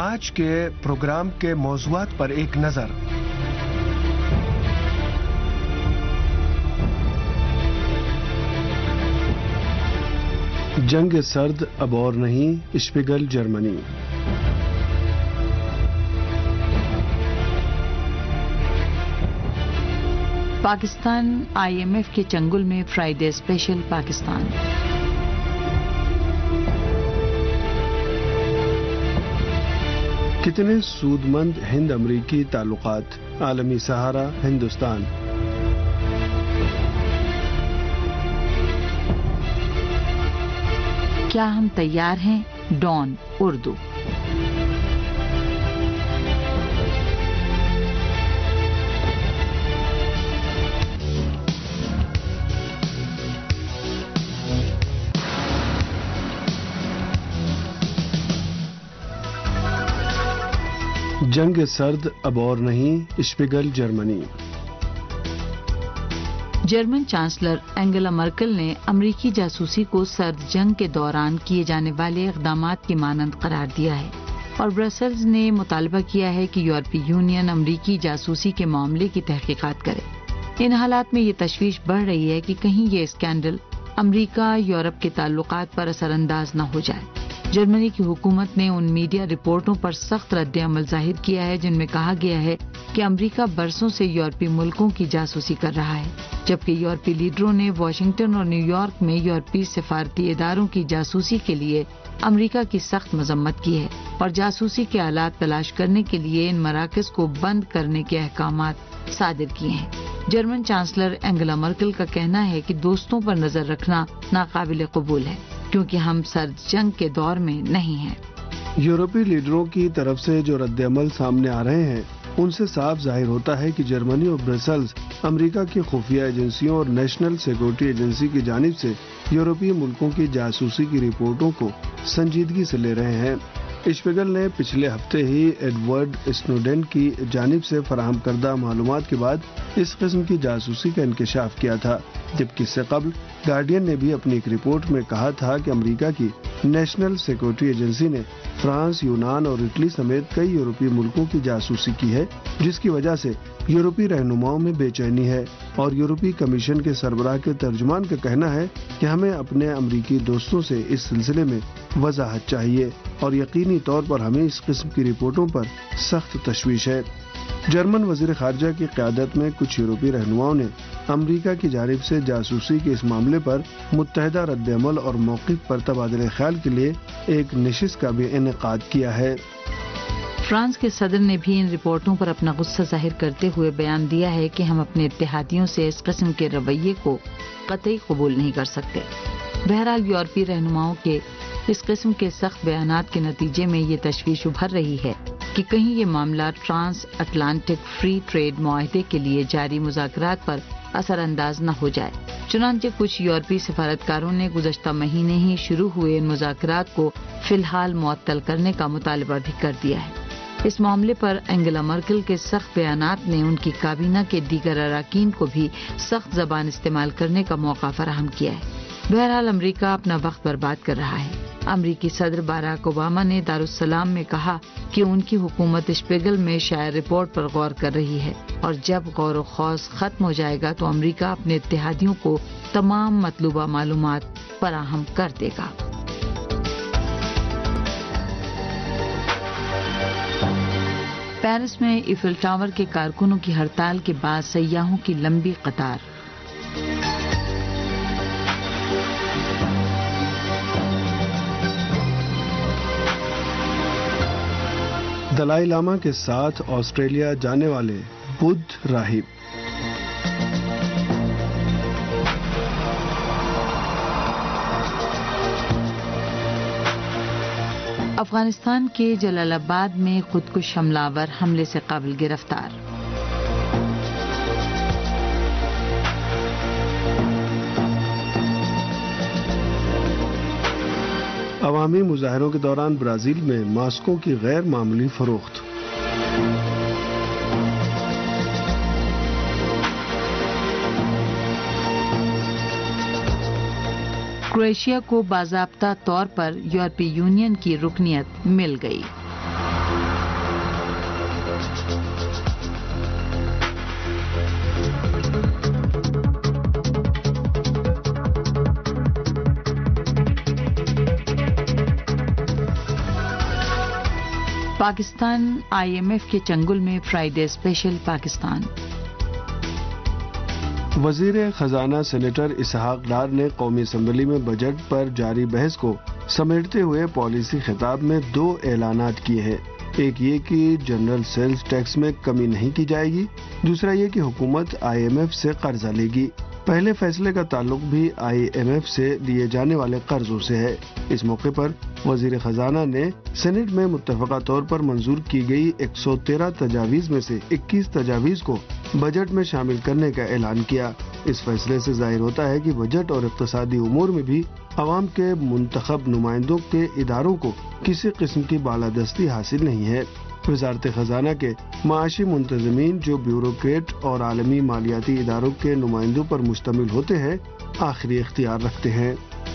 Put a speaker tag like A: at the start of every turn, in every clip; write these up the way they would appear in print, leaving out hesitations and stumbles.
A: آج کے پروگرام کے موضوعات پر ایک نظر۔ جنگ سرد اب اور نہیں، اشپیگل جرمنی۔
B: پاکستان IMF کے چنگل میں فرائیڈے اسپیشل پاکستان۔
A: کتنے سود مند ہند امریکی تعلقات، عالمی سہارا ہندوستان۔
B: کیا ہم تیار ہیں؟ ڈان اردو۔
A: جنگ سرد اب اور نہیں، Spiegel Germany.
B: German chancellor Angela Merkel نے امریکی جاسوسی کو سرد جنگ کے دوران کیے جانے والے اقدامات کی مانند قرار دیا ہے اور برسلز نے مطالبہ کیا ہے کہ یورپی یونین امریکی جاسوسی کے معاملے کی تحقیقات کرے۔ ان حالات میں یہ تشویش بڑھ رہی ہے کہ کہیں یہ اسکینڈل امریکہ یورپ کے تعلقات پر اثر انداز نہ ہو جائے۔ جرمنی کی حکومت نے ان میڈیا رپورٹوں پر سخت رد عمل ظاہر کیا ہے جن میں کہا گیا ہے کہ امریکہ برسوں سے یورپی ملکوں کی جاسوسی کر رہا ہے، جبکہ یورپی لیڈروں نے واشنگٹن اور نیو یارک میں یورپی سفارتی اداروں کی جاسوسی کے لیے امریکہ کی سخت مذمت کی ہے اور جاسوسی کے آلات تلاش کرنے کے لیے ان مراکز کو بند کرنے کے احکامات صادر کیے ہیں۔ جرمن چانسلر اینگلا مرکل کا کہنا ہے کہ دوستوں پر نظر رکھنا ناقابل قبول ہے کیونکہ ہم سرد جنگ کے دور میں نہیں ہیں۔
A: یورپی لیڈروں کی طرف سے جو رد عمل سامنے آ رہے ہیں ان سے صاف ظاہر ہوتا ہے کہ جرمنی اور برسلز امریکہ کی خفیہ ایجنسیوں اور نیشنل سیکورٹی ایجنسی کی جانب سے یورپی ملکوں کی جاسوسی کی رپورٹوں کو سنجیدگی سے لے رہے ہیں۔ اشپیگل نے پچھلے ہفتے ہی ایڈورڈ اسنوڈن کی جانب سے فراہم کردہ معلومات کے بعد اس قسم کی جاسوسی کا انکشاف کیا تھا، جبکہ اس سے قبل گارڈین نے بھی اپنی ایک رپورٹ میں کہا تھا کہ امریکہ کی نیشنل سیکورٹی ایجنسی نے فرانس، یونان اور اٹلی سمیت کئی یورپی ملکوں کی جاسوسی کی ہے، جس کی وجہ سے یورپی رہنماؤں میں بے چینی ہے اور یورپی کمیشن کے سربراہ کے ترجمان کا کہنا ہے کہ ہمیں اپنے امریکی دوستوں سے اس سلسلے میں وضاحت چاہیے اور یقینی طور پر ہمیں اس قسم کی رپورٹوں پر سخت تشویش ہے۔ جرمن وزیر خارجہ کی قیادت میں کچھ یورپی رہنماؤں نے امریکہ کی جانب سے جاسوسی کے اس معاملے پر متحدہ رد عمل اور موقف پر تبادلہ خیال کے لیے ایک نشست کا بھی انعقاد کیا ہے۔
B: فرانس کے صدر نے بھی ان رپورٹوں پر اپنا غصہ ظاہر کرتے ہوئے بیان دیا ہے کہ ہم اپنے اتحادیوں سے اس قسم کے رویے کو قطعی قبول نہیں کر سکتے۔ بہرحال یورپی رہنماؤں کے اس قسم کے سخت بیانات کے نتیجے میں یہ تشویش ابھر رہی ہے کہ کہیں یہ معاملہ ٹرانس اٹلانٹک فری ٹریڈ معاہدے کے لیے جاری مذاکرات پر اثر انداز نہ ہو جائے۔ چنانچہ کچھ یورپی سفارتکاروں نے گزشتہ مہینے ہی شروع ہوئے ان مذاکرات کو فی الحال معطل کرنے کا مطالبہ بھی کر دیا ہے۔ اس معاملے پر اینگلا مرکل کے سخت بیانات نے ان کی کابینہ کے دیگر اراکین کو بھی سخت زبان استعمال کرنے کا موقع فراہم کیا ہے۔ بہرحال امریکہ اپنا وقت برباد کر رہا ہے۔ امریکی صدر باراک اوباما نے دارالسلام میں کہا کہ ان کی حکومت اشپیگل میں شائع رپورٹ پر غور کر رہی ہے اور جب غور و خوض ختم ہو جائے گا تو امریکہ اپنے اتحادیوں کو تمام مطلوبہ معلومات فراہم کر دے گا۔ پیرس میں ایفل ٹاور کے کارکنوں کی ہڑتال کے بعد سیاحوں کی لمبی قطار۔
A: دلائی لاما کے ساتھ آسٹریلیا جانے والے بدھ راہب۔
B: افغانستان کے جلال آباد میں خودکش حملہ آور حملے سے قبل گرفتار۔
A: عوامی مظاہروں کے دوران برازیل میں ماسکوں کی غیر معمولی فروخت۔
B: کروشیا کو باضابطہ طور پر یورپی یونین کی رکنیت مل گئی۔ پاکستان IMF کے چنگل میں فرائیڈے اسپیشل پاکستان۔
A: وزیر خزانہ سینیٹر اسحاق ڈار نے قومی اسمبلی میں بجٹ پر جاری بحث کو سمیٹتے ہوئے پالیسی خطاب میں 2 اعلانات کیے ہیں۔ ایک یہ کہ جنرل سیلز ٹیکس میں کمی نہیں کی جائے گی، دوسرا یہ کہ حکومت IMF سے قرضہ لے گی۔ پہلے فیصلے کا تعلق بھی IMF سے لیے جانے والے قرضوں سے ہے۔ اس موقع پر وزیر خزانہ نے سینٹ میں متفقہ طور پر منظور کی گئی 113 تجاویز میں سے 21 تجاویز کو بجٹ میں شامل کرنے کا اعلان کیا۔ اس فیصلے سے ظاہر ہوتا ہے کہ بجٹ اور اقتصادی امور میں بھی عوام کے منتخب نمائندوں کے اداروں کو کسی قسم کی بالادستی حاصل نہیں ہے۔ وزارت خزانہ کے معاشی منتظمین جو بیوروکریٹ اور عالمی مالیاتی اداروں کے نمائندوں پر مشتمل ہوتے ہیں، آخری اختیار رکھتے ہیں۔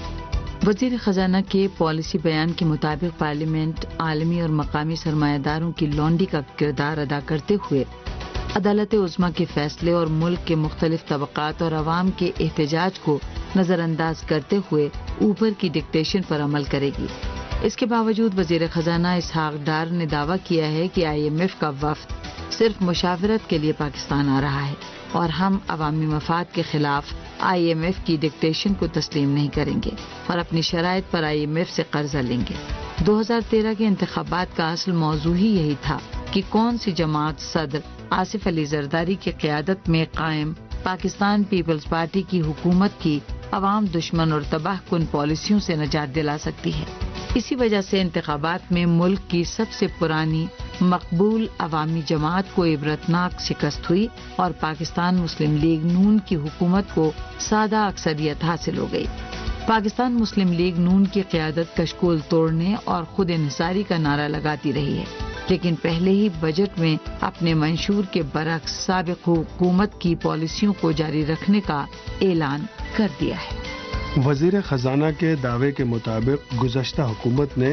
B: وزیر خزانہ کے پالیسی بیان کے مطابق پارلیمنٹ عالمی اور مقامی سرمایہ داروں کی لانڈی کا کردار ادا کرتے ہوئے عدالت عظمیٰ کے فیصلے اور ملک کے مختلف طبقات اور عوام کے احتجاج کو نظر انداز کرتے ہوئے اوپر کی ڈکٹیشن پر عمل کرے گی۔ اس کے باوجود وزیر خزانہ اسحاق ڈار نے دعویٰ کیا ہے کہ IMF کا وفد صرف مشاورت کے لیے پاکستان آ رہا ہے اور ہم عوامی مفاد کے خلاف IMF کی ڈکٹیشن کو تسلیم نہیں کریں گے اور اپنی شرائط پر IMF سے قرضہ لیں گے۔ 2013 کے انتخابات کا اصل موضوع ہی یہی تھا کہ کون سی جماعت صدر آصف علی زرداری کی قیادت میں قائم پاکستان پیپلز پارٹی کی حکومت کی عوام دشمن اور تباہ کن پالیسیوں سے نجات دلا سکتی ہے۔ اسی وجہ سے انتخابات میں ملک کی سب سے پرانی مقبول عوامی جماعت کو عبرتناک شکست ہوئی اور پاکستان مسلم لیگ نون کی حکومت کو سادہ اکثریت حاصل ہو گئی۔ پاکستان مسلم لیگ نون کی قیادت کشکول توڑنے اور خود انحصاری کا نعرہ لگاتی رہی ہے، لیکن پہلے ہی بجٹ میں اپنے منشور کے برعکس سابق حکومت کی پالیسیوں کو جاری رکھنے کا اعلان کر دیا ہے۔
A: وزیر خزانہ کے دعوے کے مطابق گزشتہ حکومت نے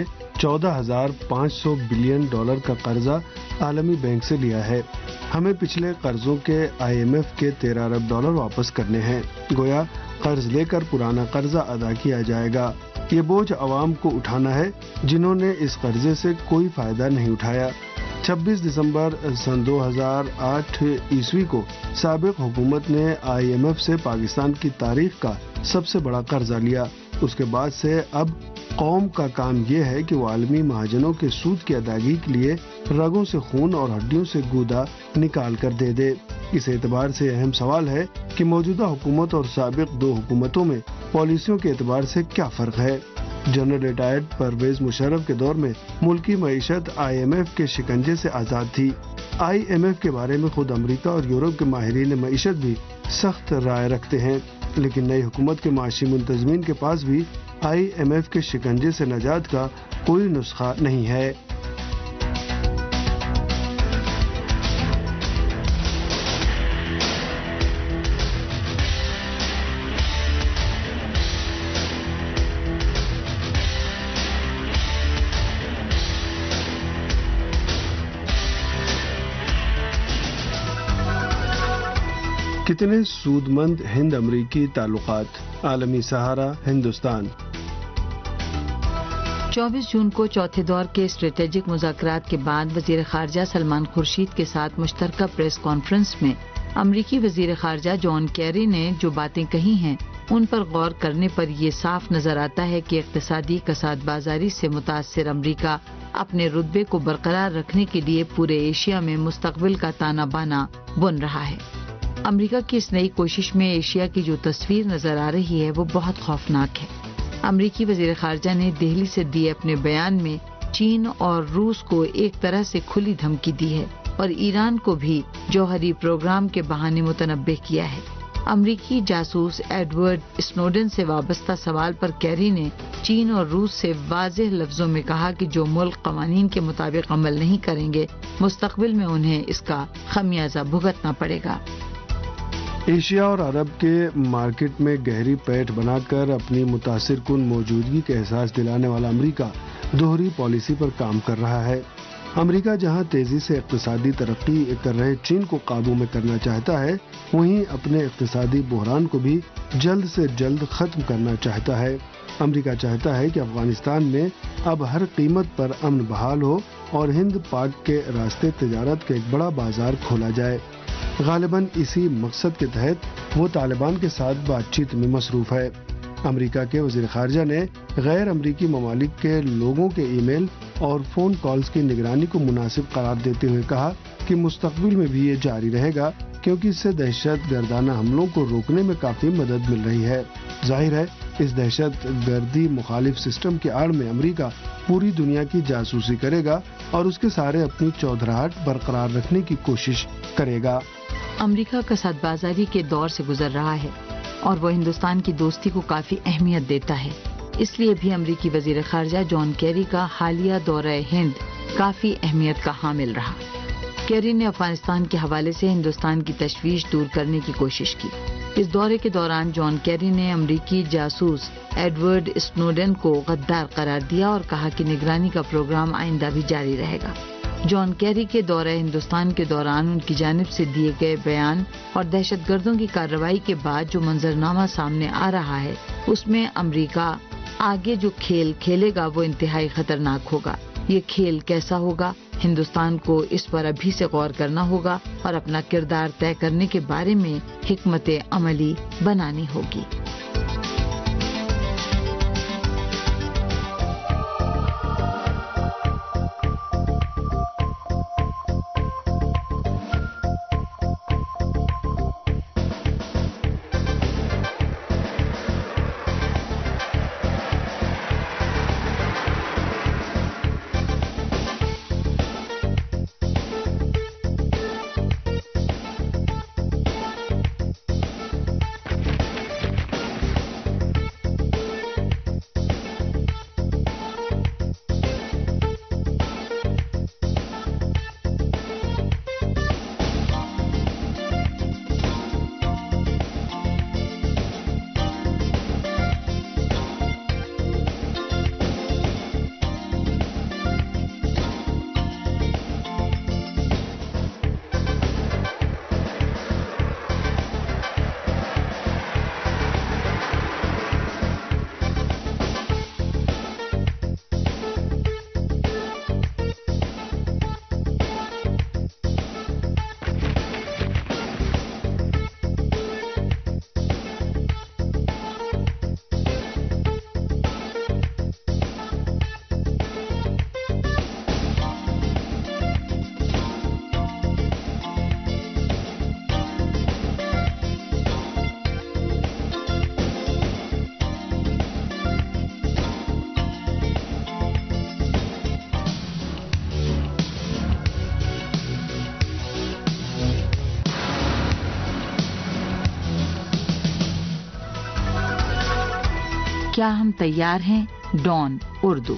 A: $14,500 بلین کا قرضہ عالمی بینک سے لیا ہے۔ ہمیں پچھلے قرضوں کے IMF کے $13 ارب واپس کرنے ہیں۔ گویا قرض لے کر پرانا قرضہ ادا کیا جائے گا۔ یہ بوجھ عوام کو اٹھانا ہے جنہوں نے اس قرضے سے کوئی فائدہ نہیں اٹھایا۔ 26 دسمبر سن 2008 عیسوی کو سابق حکومت نے IMF سے پاکستان کی تاریخ کا سب سے بڑا قرضہ لیا۔ اس کے بعد سے اب قوم کا کام یہ ہے کہ وہ عالمی مہاجنوں کے سود کی ادائیگی کے لیے رگوں سے خون اور ہڈیوں سے گودا نکال کر دے دے۔ اس اعتبار سے اہم سوال ہے کہ موجودہ حکومت اور سابق 2 حکومتوں میں پالیسیوں کے اعتبار سے کیا فرق ہے۔ جنرل ریٹائرڈ پرویز مشرف کے دور میں ملکی معیشت IMF کے شکنجے سے آزاد تھی۔ IMF کے بارے میں خود امریکہ اور یورپ کے ماہرین معیشت بھی سخت رائے رکھتے ہیں، لیکن نئی حکومت کے معاشی منتظمین کے پاس بھی IMF کے شکنجے سے نجات کا کوئی نسخہ نہیں ہے۔ کتنے سود مند ہند امریکی تعلقات، عالمی سہارا ہندوستان۔
B: 24 جون کو چوتھے دور کے اسٹریٹجک مذاکرات کے بعد وزیر خارجہ سلمان خورشید کے ساتھ مشترکہ پریس کانفرنس میں امریکی وزیر خارجہ جان کیری نے جو باتیں کہی ہیں ان پر غور کرنے پر یہ صاف نظر آتا ہے کہ اقتصادی کساد بازاری سے متاثر امریکہ اپنے رتبے کو برقرار رکھنے کے لیے پورے ایشیا میں مستقبل کا تانا بانا بن رہا ہے۔ امریکہ کی اس نئی کوشش میں ایشیا کی جو تصویر نظر آ رہی ہے وہ بہت خوفناک ہے۔ امریکی وزیر خارجہ نے دہلی سے دیے اپنے بیان میں چین اور روس کو ایک طرح سے کھلی دھمکی دی ہے اور ایران کو بھی جوہری پروگرام کے بہانے متنبہ کیا ہے۔ امریکی جاسوس ایڈورڈ اسنوڈن سے وابستہ سوال پر کیری نے چین اور روس سے واضح لفظوں میں کہا کہ جو ملک قوانین کے مطابق عمل نہیں کریں گے مستقبل میں انہیں اس کا خمیازہ بھگتنا پڑے گا۔
A: ایشیا اور عرب کے مارکیٹ میں گہری پیٹھ بنا کر اپنی متاثر کن موجودگی کا احساس دلانے والا امریکہ دوہری پالیسی پر کام کر رہا ہے۔ امریکہ جہاں تیزی سے اقتصادی ترقی کر رہے چین کو قابو میں کرنا چاہتا ہے، وہیں اپنے اقتصادی بحران کو بھی جلد سے جلد ختم کرنا چاہتا ہے۔ امریکہ چاہتا ہے کہ افغانستان میں اب ہر قیمت پر امن بحال ہو اور ہند پاک کے راستے تجارت کا ایک بڑا بازار کھولا جائے۔ غالباً اسی مقصد کے تحت وہ طالبان کے ساتھ بات چیت میں مصروف ہے۔ امریکہ کے وزیر خارجہ نے غیر امریکی ممالک کے لوگوں کے ای میل اور فون کالز کی نگرانی کو مناسب قرار دیتے ہوئے کہا کہ مستقبل میں بھی یہ جاری رہے گا، کیونکہ اس سے دہشت گردانہ حملوں کو روکنے میں کافی مدد مل رہی ہے۔ ظاہر ہے اس دہشت گردی مخالف سسٹم کی آڑ میں امریکہ پوری دنیا کی جاسوسی کرے گا اور اس کے سارے اپنی چودراہٹ برقرار رکھنے کی کوشش کرے گا۔
B: امریکہ کا ساتھ بازاری کے دور سے گزر رہا ہے اور وہ ہندوستان کی دوستی کو کافی اہمیت دیتا ہے۔ اس لیے بھی امریکی وزیر خارجہ جان کیری کا حالیہ دورہ ہند کافی اہمیت کا حامل رہا۔ کیری نے افغانستان کے حوالے سے ہندوستان کی تشویش دور کرنے کی کوشش کی۔ اس دورے کے دوران جان کیری نے امریکی جاسوس ایڈورڈ اسنوڈن کو غدار قرار دیا اور کہا کہ نگرانی کا پروگرام آئندہ بھی جاری رہے گا۔ جان کیری کے دورہ ہندوستان کے دوران ان کی جانب سے دیے گئے بیان اور دہشت گردوں کی کارروائی کے بعد جو منظرنامہ سامنے آ رہا ہے، اس میں امریکہ آگے جو کھیل کھیلے گا وہ انتہائی خطرناک ہوگا۔ یہ کھیل کیسا ہوگا، ہندوستان کو اس پر ابھی سے غور کرنا ہوگا اور اپنا کردار طے کرنے کے بارے میں حکمت عملی بنانی ہوگی۔ کیا ہم تیار ہیں؟ ڈان اردو۔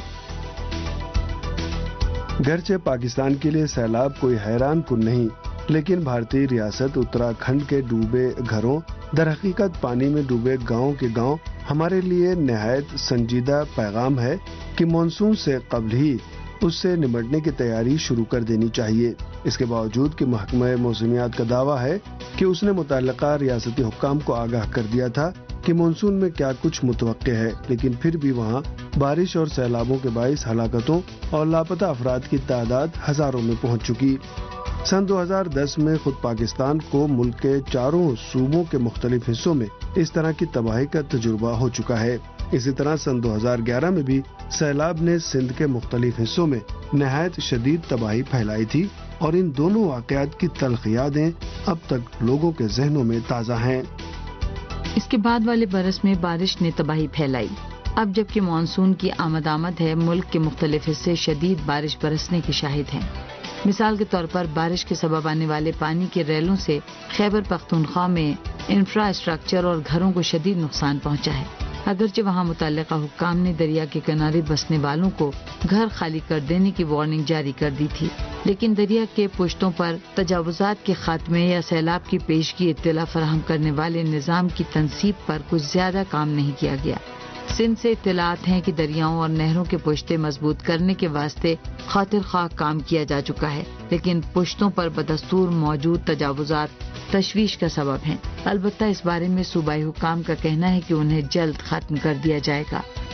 A: گرچہ پاکستان کے لیے سیلاب کوئی حیران کن نہیں، لیکن بھارتی ریاست اتراکھنڈ کے ڈوبے گھروں، در حقیقت پانی میں ڈوبے گاؤں کے گاؤں ہمارے لیے نہایت سنجیدہ پیغام ہے کہ مانسون سے قبل ہی اس سے نمٹنے کی تیاری شروع کر دینی چاہیے۔ اس کے باوجود کہ محکمہ موسمیات کا دعویٰ ہے کہ اس نے متعلقہ ریاستی حکام کو آگاہ کر دیا تھا کہ مانسون میں کیا کچھ متوقع ہے، لیکن پھر بھی وہاں بارش اور سیلابوں کے باعث ہلاکتوں اور لاپتہ افراد کی تعداد ہزاروں میں پہنچ چکی۔ سن 2010 میں خود پاکستان کو ملک کے چاروں صوبوں کے مختلف حصوں میں اس طرح کی تباہی کا تجربہ ہو چکا ہے۔ اسی طرح سن 2011 میں بھی سیلاب نے سندھ کے مختلف حصوں میں نہایت شدید تباہی پھیلائی تھی، اور ان دونوں واقعات کی تلخ یادیں اب تک لوگوں کے ذہنوں میں تازہ ہیں۔
B: اس کے بعد والے برس میں بارش نے تباہی پھیلائی۔ اب جبکہ مانسون کی آمد ہے، ملک کے مختلف حصے شدید بارش برسنے کے شاہد ہیں۔ مثال کے طور پر بارش کے سبب آنے والے پانی کے ریلوں سے خیبر پختونخوا میں انفراسٹرکچر اور گھروں کو شدید نقصان پہنچا ہے۔ اگرچہ وہاں متعلقہ حکام نے دریا کے کنارے بسنے والوں کو گھر خالی کر دینے کی وارننگ جاری کر دی تھی، لیکن دریا کے پشتوں پر تجاوزات کے خاتمے یا سیلاب کی پیشگی اطلاع فراہم کرنے والے نظام کی تنصیب پر کچھ زیادہ کام نہیں کیا گیا۔ سندھ سے اطلاعات ہیں کہ دریاؤں اور نہروں کے پشتے مضبوط کرنے کے واسطے خاطر خواہ کام کیا جا چکا ہے، لیکن پشتوں پر بدستور موجود تجاوزات تشویش کا سبب ہیں۔ البتہ اس بارے میں صوبائی حکام کا کہنا ہے کہ انہیں جلد ختم کر دیا جائے گا۔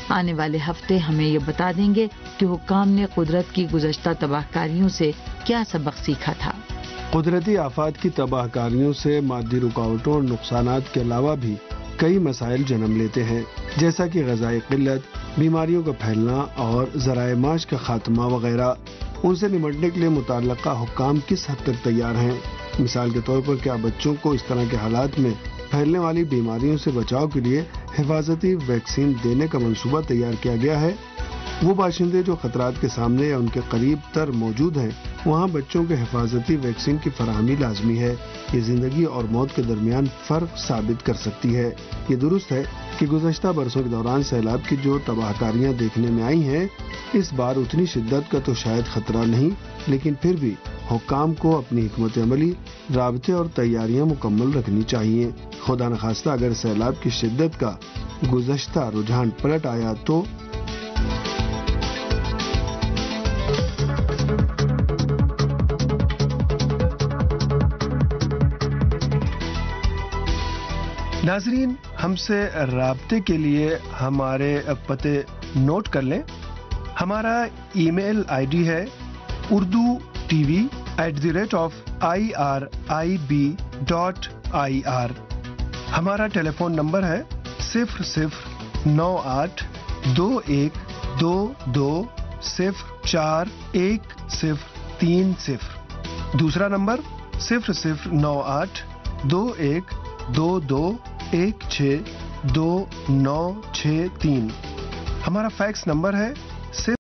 B: آنے والے ہفتے ہمیں یہ بتا دیں گے کہ حکام نے قدرت کی گزشتہ تباہ کاریوں سے کیا سبق سیکھا تھا۔
A: قدرتی آفات کی تباہ کاریوں سے مادی رکاوٹوں اور نقصانات کے علاوہ بھی کئی مسائل جنم لیتے ہیں، جیسا کہ غذائی قلت، بیماریوں کا پھیلنا اور ذرائع معاش کا خاتمہ وغیرہ۔ ان سے نمٹنے کے لیے متعلقہ حکام کس حد تک تیار ہیں؟ مثال کے طور پر کیا بچوں کو اس طرح کے حالات میں پھیلنے والی بیماریوں سے بچاؤ کے لیے حفاظتی ویکسین دینے کا منصوبہ تیار کیا گیا ہے؟ وہ باشندے جو خطرات کے سامنے یا ان کے قریب تر موجود ہیں، وہاں بچوں کے حفاظتی ویکسین کی فراہمی لازمی ہے۔ یہ زندگی اور موت کے درمیان فرق ثابت کر سکتی ہے۔ یہ درست ہے کہ گزشتہ برسوں کے دوران سیلاب کی جو تباہ کاریاں دیکھنے میں آئی ہیں، اس بار اتنی شدت کا تو شاید خطرہ نہیں، لیکن پھر بھی حکام کو اپنی حکمت عملی، رابطے اور تیاریاں مکمل رکھنی چاہیے۔ خدا نخواستہ اگر سیلاب کی شدت کا گزشتہ رجحان پلٹ آیا تو ناظرین، ہم سے رابطے کے لیے ہمارے پتے نوٹ کر لیں۔ ہمارا ای میل آئی ڈی ہے urdu@irib.ir۔ ہمارا ٹیلی فون نمبر ہے 009821204130۔ دوسرا نمبر 00982122162963۔ ہمارا فیکس نمبر ہے